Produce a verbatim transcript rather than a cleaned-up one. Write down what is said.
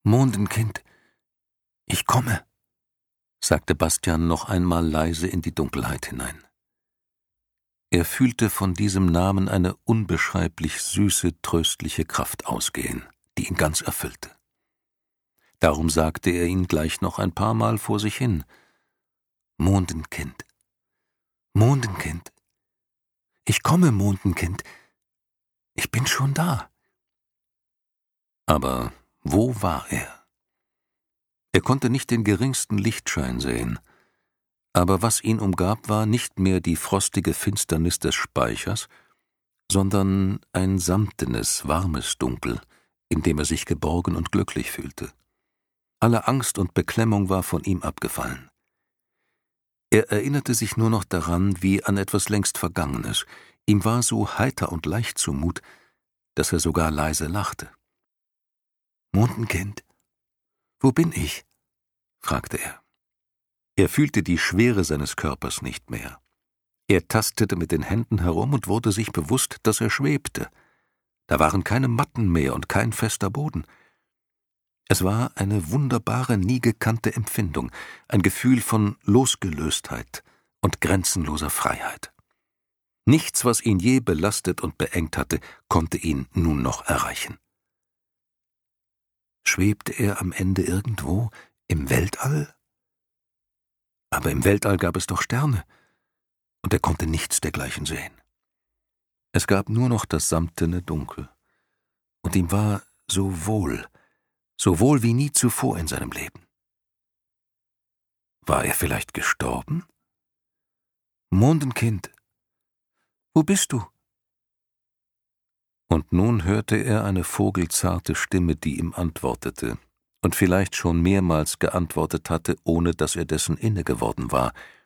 »Mondenkind, ich komme«, sagte Bastian noch einmal leise in die Dunkelheit hinein. Er fühlte von diesem Namen eine unbeschreiblich süße, tröstliche Kraft ausgehen, die ihn ganz erfüllte. Darum sagte er ihn gleich noch ein paar Mal vor sich hin: »Mondenkind, Mondenkind, ich komme, Mondenkind, ich bin schon da.« Aber wo war er? Er konnte nicht den geringsten Lichtschein sehen, aber was ihn umgab, war nicht mehr die frostige Finsternis des Speichers, sondern ein samtenes, warmes Dunkel, in dem er sich geborgen und glücklich fühlte. Alle Angst und Beklemmung war von ihm abgefallen. Er erinnerte sich nur noch daran wie an etwas längst Vergangenes. Ihm war so heiter und leicht zumut, dass er sogar leise lachte. »Mondenkind, wo bin ich?« fragte er. Er fühlte die Schwere seines Körpers nicht mehr. Er tastete mit den Händen herum und wurde sich bewusst, dass er schwebte. Da waren keine Matten mehr und kein fester Boden. Es war eine wunderbare, nie gekannte Empfindung, ein Gefühl von Losgelöstheit und grenzenloser Freiheit. Nichts, was ihn je belastet und beengt hatte, konnte ihn nun noch erreichen. Schwebte er am Ende irgendwo im Weltall? Aber im Weltall gab es doch Sterne, und er konnte nichts dergleichen sehen. Es gab nur noch das samtene Dunkel, und ihm war so wohl, so wohl wie nie zuvor in seinem Leben. War er vielleicht gestorben? »Mondenkind, wo bist du?« Und nun hörte er eine vogelzarte Stimme, die ihm antwortete und vielleicht schon mehrmals geantwortet hatte, ohne dass er dessen inne geworden war.